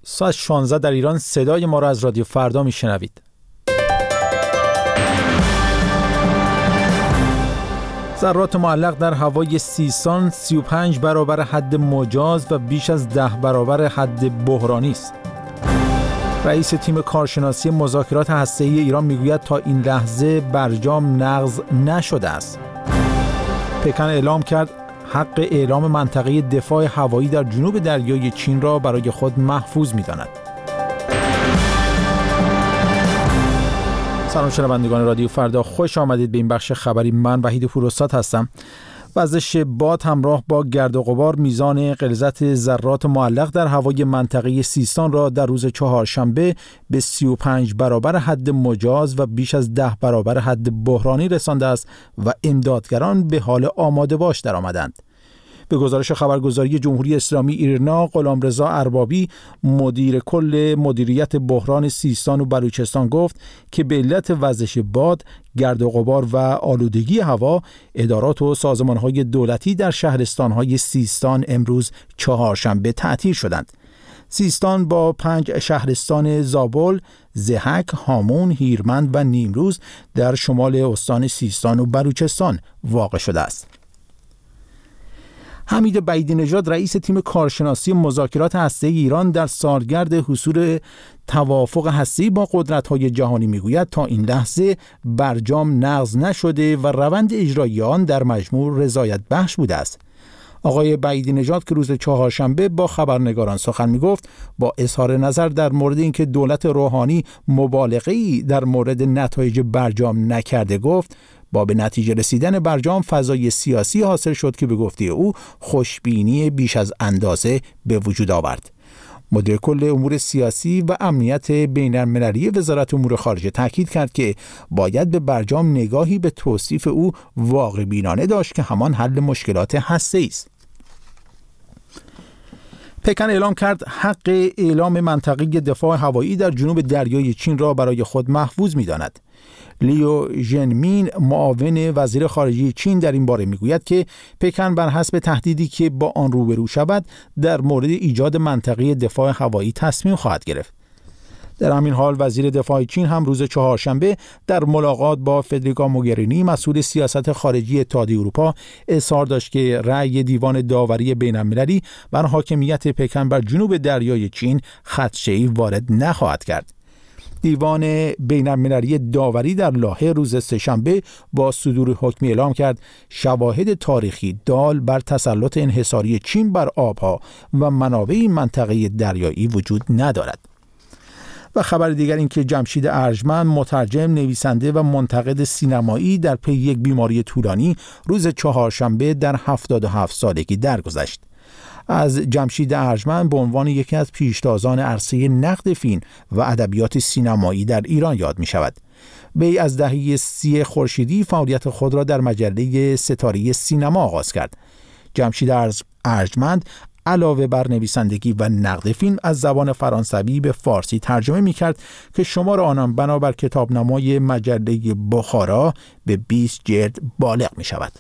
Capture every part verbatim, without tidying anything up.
ساعت شانزده در ایران. صدای ما را از رادیو فردا میشنوید. ذرات معلق در هوای سیستان سی و پنج برابر حد مجاز و بیش از ده برابر حد بحرانی است. رئیس تیم کارشناسی مذاکرات هسته‌ای ایران میگوید تا این لحظه برجام نقض نشده است. پکن اعلام کرد حق اعلام منطقه دفاع هوایی در جنوب دریای چین را برای خود محفوظ می‌داند. سلام شنوندگان رادیو فردا، خوش آمدید به این بخش خبری. من وحید پوراستاد هستم. وزش باد همراه با گرد و غبار میزان غلظت ذرات معلق در هوای منطقه سیستان را در روز چهارشنبه به سی و پنج برابر حد مجاز و بیش از ده برابر حد بحرانی رسانده است و امدادگران به حال آماده باش در آمدند. به گزارش خبرگزاری جمهوری اسلامی ایرنا، غلامرضا اربابی مدیر کل مدیریت بحران سیستان و بلوچستان گفت که به علت وزش باد، گرد و غبار و آلودگی هوا، ادارات و سازمان‌های دولتی در شهرستان‌های سیستان امروز چهارشنبه تعطیل شدند. سیستان با پنج شهرستان زابل، ضحک، هامون، هیرمند و نیمروز در شمال استان سیستان و بلوچستان واقع شده است. حمید بعیدی نژاد رئیس تیم کارشناسی مذاکرات هسته‌ای ایران در سالگرد حصول توافق هسته‌ای با قدرت‌های جهانی میگوید تا این لحظه برجام نقض نشده و روند اجرایی آن در مجموع رضایت بخش بوده است. آقای بعیدی نژاد که روز چهارشنبه با خبرنگاران سخن میگفت، با اظهار نظر در مورد اینکه دولت روحانی مبالغه‌ای در مورد نتایج برجام نکرده گفت با به نتیجه رسیدن برجام فضای سیاسی حاصل شد که به گفته او خوشبینی بیش از اندازه به وجود آورد. مدیر کل امور سیاسی و امنیت بین‌المللی وزارت امور خارجه تاکید کرد که باید به برجام نگاهی به توصیف او واقع بینانه داشت که همان حل مشکلات هسته‌ای است. پکن اعلام کرد حق اعلام منطقه دفاع هوایی در جنوب دریای چین را برای خود محفوظ می‌داند. لیو ژنمین معاون وزیر خارجه چین در این باره میگوید که پکن بر حسب تهدیدی که با آن روبرو شود در مورد ایجاد منطقه دفاع هوایی تصمیم خواهد گرفت. در همین حال وزیر دفاع چین هم روز چهارشنبه در ملاقات با فدریکا موگرینی مسئول سیاست خارجی اتحادیه اروپا اظهار داشت که رأی دیوان داوری بین‌المللی بر حاکمیت پکن بر جنوب دریای چین خدشه‌ای وارد نخواهد کرد. دیوان بین‌المللی داوری در لاهه روز سه‌شنبه با صدور حکم اعلام کرد شواهد تاریخی دال بر تسلط انحصاری چین بر آبها و منابع منطقه دریایی وجود ندارد. و خبر دیگر این که جمشید ارجمند مترجم، نویسنده و منتقد سینمایی در پی یک بیماری طولانی روز چهارشنبه در هفتاد و هفت سالگی درگذشت. از جمشید ارجمند به عنوان یکی از پیشتازان عرصه نقد فیلم و ادبیات سینمایی در ایران یاد می شود. وی از دهه سی خورشیدی فعالیت خود را در مجله ستاره سینما آغاز کرد. جمشید ارجمند علاوه بر نویسندگی و نقد فیلم از زبان فرانسوی به فارسی ترجمه می کرد که شمار آنان بنابر کتابنامای مجله بخارا به بیست جلد بالغ می شود.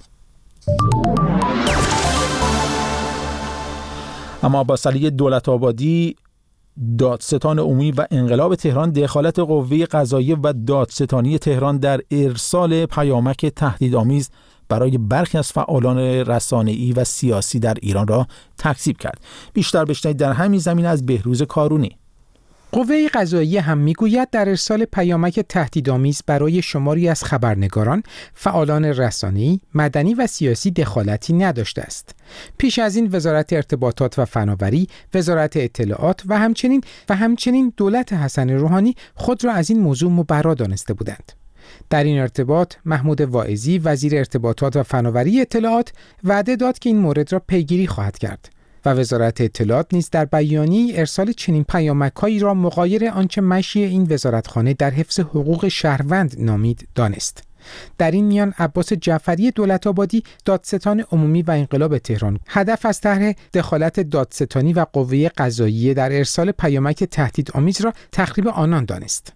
اما با صلیح دولت آبادی، دادستان عمومی و انقلاب تهران دخالت قوه قضاییه و دادستانی تهران در ارسال پیامک تهدیدآمیز برای برخی از فعالان رسانه‌ای و سیاسی در ایران را تکذیب کرد. بیشتر بشنوید در همین زمینه از بهروز کارونی. قوه قضاییه هم میگوید در ارسال پیامک تهدیدآمیز برای شماری از خبرنگاران، فعالان رسانه‌ای، مدنی و سیاسی دخالتی نداشته است. پیش از این وزارت ارتباطات و فناوری، وزارت اطلاعات و همچنین و همچنین دولت حسن روحانی خود را از این موضوع مبرا دانسته بودند. در این ارتباط محمود واعظی وزیر ارتباطات و فناوری اطلاعات وعده داد که این مورد را پیگیری خواهد کرد و وزارت اطلاعات نیز در بیانیه ارسال چنین پیامک‌هایی را مغایر آنچه مشی این وزارتخانه در حفظ حقوق شهروند نامید دانست. در این میان عباس جعفری دولت‌آبادی دادستان عمومی و انقلاب تهران هدف از طرح دخالت دادستانی و قوه قضاییه در ارسال پیامک تهدیدآمیز را تخریب آنان دانست.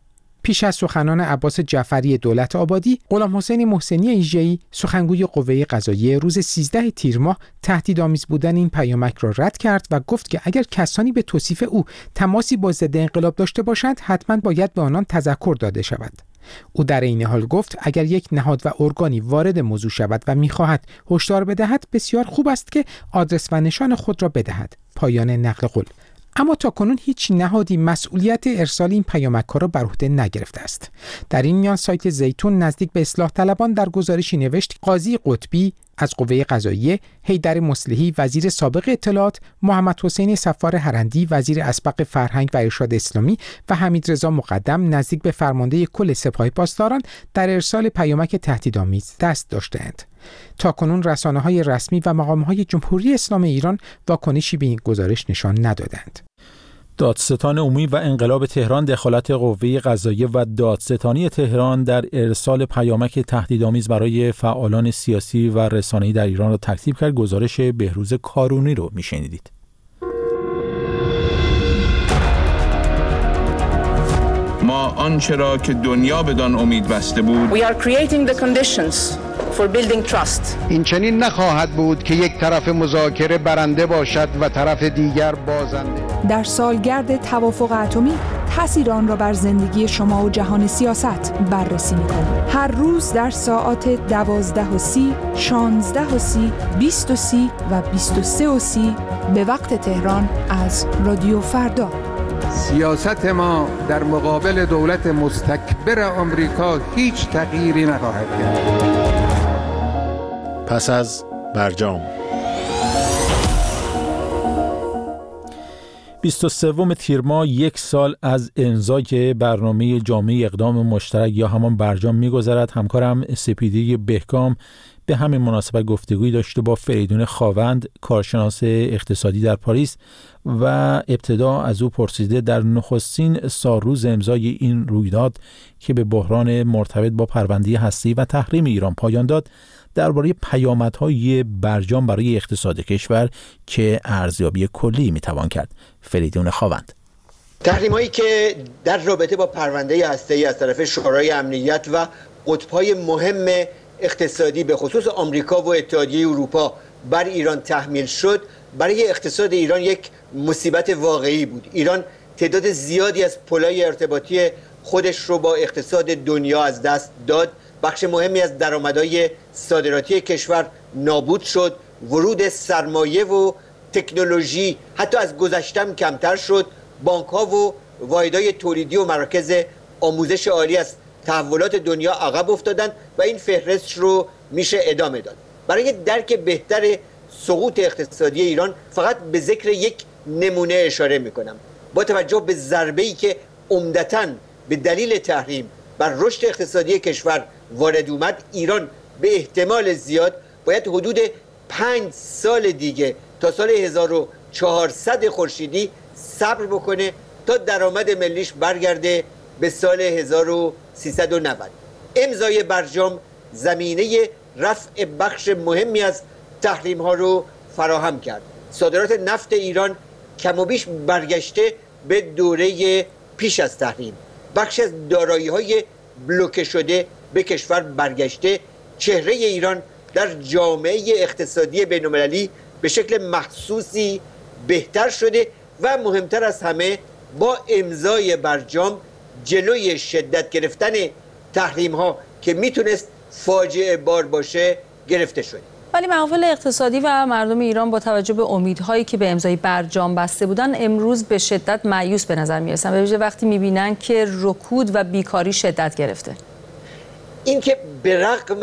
پیش از سخنان عباس جعفری دولت آبادی، غلام حسین محسنی ایژه‌ای سخنگوی قوه قضاییه روز سیزده تیر ماه تهدیدآمیز بودن این پیامک را رد کرد و گفت که اگر کسانی به توصیف او تماسی با ضد انقلاب داشته باشند حتما باید به آنان تذکر داده شود. او در این حال گفت اگر یک نهاد و ارگانی وارد موضوع شود و می‌خواهد هشدار بدهد بسیار خوب است که آدرس و نشان خود را بدهد. پایان نقل قول. اما تاکنون هیچ نهادی مسئولیت ارسال این پیامک‌ها را بر عهده نگرفته است. در این میان سایت زیتون نزدیک به اصلاح طلبان در گزارشی نوشت قاضی قطبی از قوه قضاییه، حیدر مصلحی وزیر سابق اطلاعات، محمد حسین صفار هرندی وزیر اسبق فرهنگ و ارشاد اسلامی و حمیدرضا مقدم نزدیک به فرمانده کل سپاه پاسداران در ارسال پیامک تهدیدآمیز دست داشته‌اند. تاکنون رسانه‌های رسمی و مقام‌های جمهوری اسلامی ایران واکنشی به این گزارش نشان ندادند. دادستان عمومی و انقلاب تهران دخالت قوه قضاییه و دادستانی تهران در ارسال پیامک تهدیدآمیز برای فعالان سیاسی و رسانه‌ای در ایران را تکذیب کرد. گزارش بهروز کارونی رو میشنیدید. ما آنچه را که دنیا بدان امید بسته بود We are creating the conditions for building trust. این چنین نخواهد بود که یک طرف مذاکره برنده باشد و طرف دیگر بازنده. در سالگرد توافق اتمی تأثیر آن را بر زندگی شما و جهان سیاست بررسی می‌کنیم. هر روز در ساعات دوازده و سی، شانزده و سی، بیست و سی و بیست و سه و سی به وقت تهران از رادیو فردا. سیاست ما در مقابل دولت مستکبر آمریکا هیچ تغییری نخواهد کرد. پس از برجام بیست و سوم تیر ماه یک سال از امضای برنامه جامعه اقدام مشترک یا همان برجام می‌گذرد. همکارم سپیده بهکام به همین مناسبت گفتگویی داشته با فریدون خاوند، کارشناس اقتصادی در پاریس، و ابتدا از او پرسیده در نخستین سالروز امضای این رویداد که به بحران مرتبط با پرونده هسته‌ای و تحریم ایران پایان داد، درباره پیامدهای برجام برای اقتصاد کشور که ارزیابی کلی میتوان کرد. فریدون خاوند: تحریم‌هایی که در رابطه با پرونده هسته‌ای از طرف شورای امنیت و قطب‌های مهم اقتصادی به خصوص آمریکا و اتحادیه اروپا بر ایران تحمیل شد، برای اقتصاد ایران یک مصیبت واقعی بود. ایران تعداد زیادی از پلای ارتباطی خودش رو با اقتصاد دنیا از دست داد. بخش مهمی از درآمدهای صادراتی کشور نابود شد. ورود سرمایه و تکنولوژی حتی از گذشتم کمتر شد. بانک‌ها و واحدهای تولیدی و مراکز آموزش عالی از تحولات دنیا عقب افتادن و این فهرست رو میشه ادامه داد. برای درک بهتر سقوط اقتصادی ایران فقط به ذکر یک نمونه اشاره میکنم. با توجه به ضربه‌ای که عمدتاً به دلیل تحریم بر رشد اقتصادی کشور وارد اومد، ایران به احتمال زیاد باید حدود پنج سال دیگه تا سال هزار و چهارصد خورشیدی صبر بکنه تا درآمد ملیش برگرده به سال هزار و سیصد و نود. امضای برجام زمینه رفع بخش مهمی از تحریم ها رو فراهم کرد. صادرات نفت ایران کم و بیش برگشته به دوره پیش از تحریم. بخش از دارایی های بلوکه شده به کشور برگشته. چهره ایران در جامعه اقتصادی بین‌المللی به شکل محسوسی بهتر شده و مهمتر از همه با امضای برجام جلوی شدت گرفتن تحریم ها که میتونست فاجعه بار باشه گرفته شد. ولی محافل اقتصادی و مردم ایران با توجه به امیدهایی که به امضای برجام بسته بودن امروز به شدت مایوس به نظر میرسن، به ویژه وقتی میبینن که رکود و بیکاری شدت گرفته. این که به رغم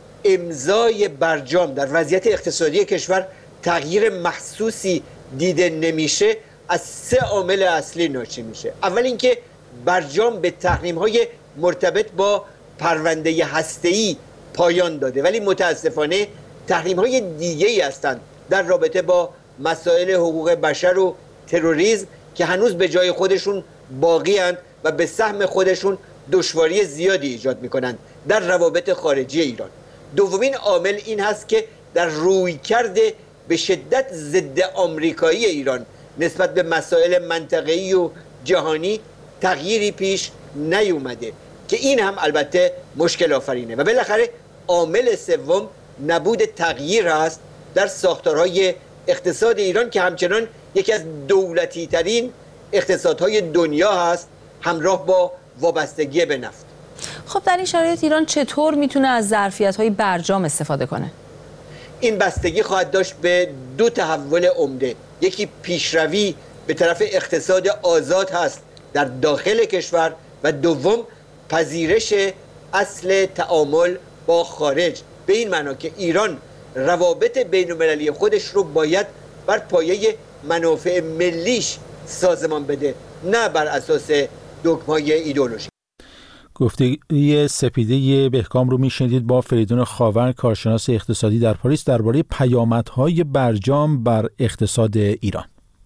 امضای برجام در وضعیت اقتصادی کشور تغییر محسوسی دیده نمیشه از سه عامل اصلی ناشی میشه. اول اینکه برجام به تحریم‌های مرتبط با پرونده هسته‌ای پایان داده، ولی متاسفانه تحریم‌های دیگه‌ای هستند در رابطه با مسائل حقوق بشر و تروریسم که هنوز به جای خودشون باقی اند و به سهم خودشون دشواری زیادی ایجاد می‌کنند در روابط خارجی ایران. دومین عامل این هست که در رویکرد به شدت ضد آمریکایی ایران نسبت به مسائل منطقه‌ای و جهانی تغییری پیش نیومده که این هم البته مشکل آفرینه. و بالاخره عامل سوم نبود تغییر است در ساختارهای اقتصاد ایران که همچنان یکی از دولتی ترین اقتصادهای دنیا هست، همراه با وابستگی به نفت. خب در این شرایط ایران چطور میتونه از ظرفیت‌های برجام استفاده کنه؟ این بستگی خواهد داشت به دو تحول عمده. یکی پیشروی به طرف اقتصاد آزاد هست در داخل کشور و دوم پذیرش اصل تعامل با خارج، به این معنا که ایران روابط بین‌المللی خودش رو باید بر پایه منافع ملیش سازمان بده، نه بر اساس دگم‌های ایدئولوژی. گفتگوی سپیده بهکام رو میشنیدید با فریدون خاور، کارشناس اقتصادی در پاریس، درباره پیامدهای برجام بر اقتصاد ایران.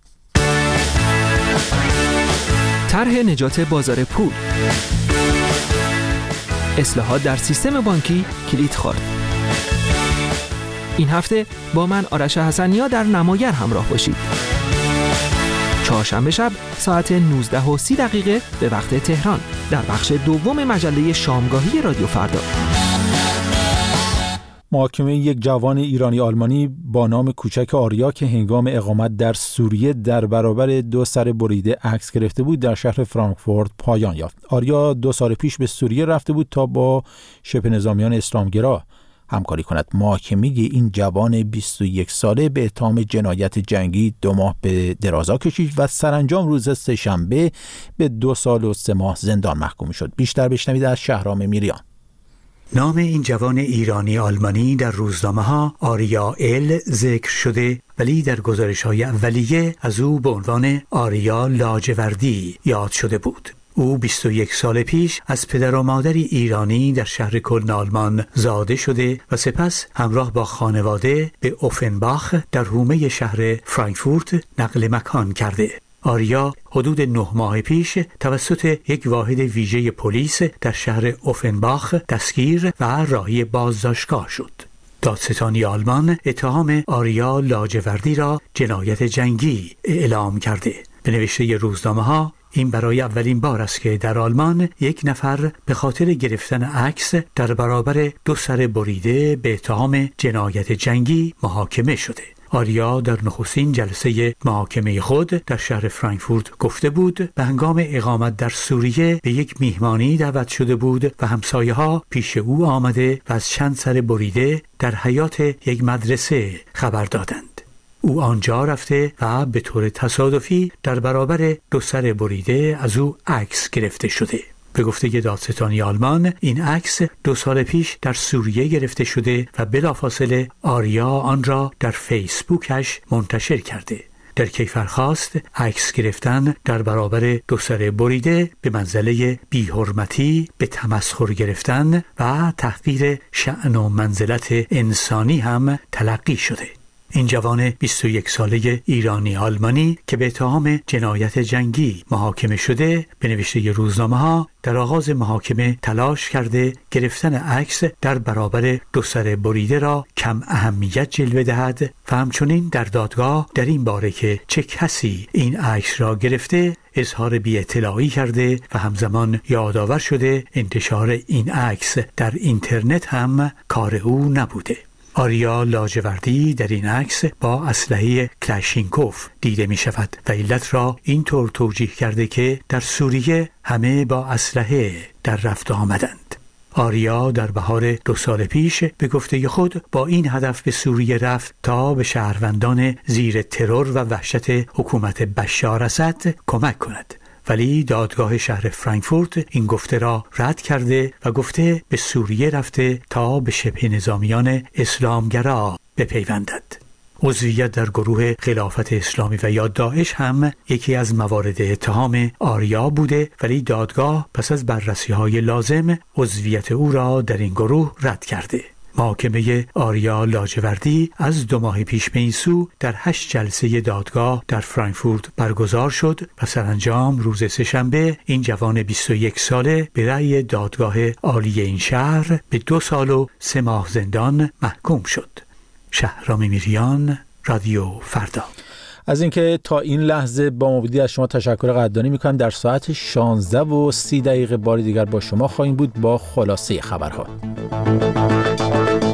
طرح نجات بازار پول، اصلاحات در سیستم بانکی کلید خورد. این هفته با من آرش حسنیا در نمایر همراه باشید. چهارشنبه شب ساعت نوزده و سی دقیقه به وقت تهران در بخش دوم مجله شامگاهی رادیو فردا. محاکمه یک جوان ایرانی آلمانی با نام کوچک آریا که هنگام اقامت در سوریه در برابر دو سر بریده عکس گرفته بود در شهر فرانکفورت پایان یافت. آریا دو سال پیش به سوریه رفته بود تا با شبه نظامیان اسلامگرا همکاری کند. محاکمه این جوان بیست و یک ساله به اتهام جنایت جنگی دو ماه به درازا کشید و سرانجام روز سه‌شنبه به دو سال و سه ماه زندان محکوم شد. بیشتر بشنوید از شهرام میریان. نام این جوان ایرانی آلمانی در روزنامه‌ها آریا ال ذکر شده، ولی در گزارش‌های اولیه از او به عنوان آریا لاجوردی یاد شده بود. او بیست و یک سال پیش از پدر و مادری ایرانی در شهر کلن آلمان زاده شده و سپس همراه با خانواده به اوفنباخ در حومه شهر فرانکفورت نقل مکان کرده. آریا حدود نه ماه پیش توسط یک واحد ویژه پلیس در شهر اوفنباخ دستگیر و راهی بازداشتگاه شد. دادستانی آلمان اتهام آریا لاجوردی را جنایت جنگی اعلام کرده. به نوشته روزنامه‌ها این برای اولین بار است که در آلمان یک نفر به خاطر گرفتن عکس در برابر دو سر بریده به اتهام جنایت جنگی محاکمه شده. آریا در نخستین جلسه محاکمه خود در شهر فرانکفورت گفته بود به هنگام اقامت در سوریه به یک میهمانی دعوت شده بود و همسایه‌ها پیش او آمده و از چند سر بریده در حیاط یک مدرسه خبر دادند. او آنجا رفته و به طور تصادفی در برابر دو سر بریده از او عکس گرفته شده. به گفته دادستانی آلمان این عکس دو سال پیش در سوریه گرفته شده و بلافاصله آریا آن را در فیسبوکش منتشر کرده. در کیفرخواست عکس گرفتن در برابر دو سر بریده به منزله بی‌حرمتی، به تمسخر گرفتن و تحقیر شأن و منزلت انسانی هم تلقی شده. این جوان بیست و یک ساله ایرانی آلمانی که به اتهام جنایت جنگی محاکمه شده به نوشته روزنامه‌ها در آغاز محاکمه تلاش کرده گرفتن عکس در برابر دو سر بریده را کم اهمیت جلوه دهد و همچنین در دادگاه در این باره که چه کسی این عکس را گرفته اظهار بی‌اطلاعی کرده و همزمان یادآور شده انتشار این عکس در اینترنت هم کار او نبوده. آریا لاجوردی در این عکس با اسلحه کلاشینکوف دیده می شود و علت را اینطور توجیه کرده که در سوریه همه با اسلحه در رفت آمدند. آریا در بهار دو سال پیش به گفته خود با این هدف به سوریه رفت تا به شهروندان زیر ترور و وحشت حکومت بشار اسد کمک کند. ولی دادگاه شهر فرانکفورت این گفته را رد کرده و گفته به سوریه رفته تا به شبه نظامیان اسلامگرا بپیوندد. عضویت در گروه خلافت اسلامی و یا داعش هم یکی از موارد اتهام آریا بوده، ولی دادگاه پس از بررسی‌های لازم عضویت او را در این گروه رد کرده. محاکمه آریا لاجوردی از دو ماه پیش به این سو در هشت جلسه دادگاه در فرانکفورت برگزار شد و سرانجام روز سه‌شنبه این جوان بیست و یک ساله به رأی دادگاه عالی این شهر به دو سال و سه ماه زندان محکوم شد. شهرام میریان، رادیو فردا. از اینکه تا این لحظه با ما بودید از شما تشکر قدردانی میکنم. در ساعت شانزده و سی دقیقه بار دیگر با شما خواهیم بود با خلاصه خبرها.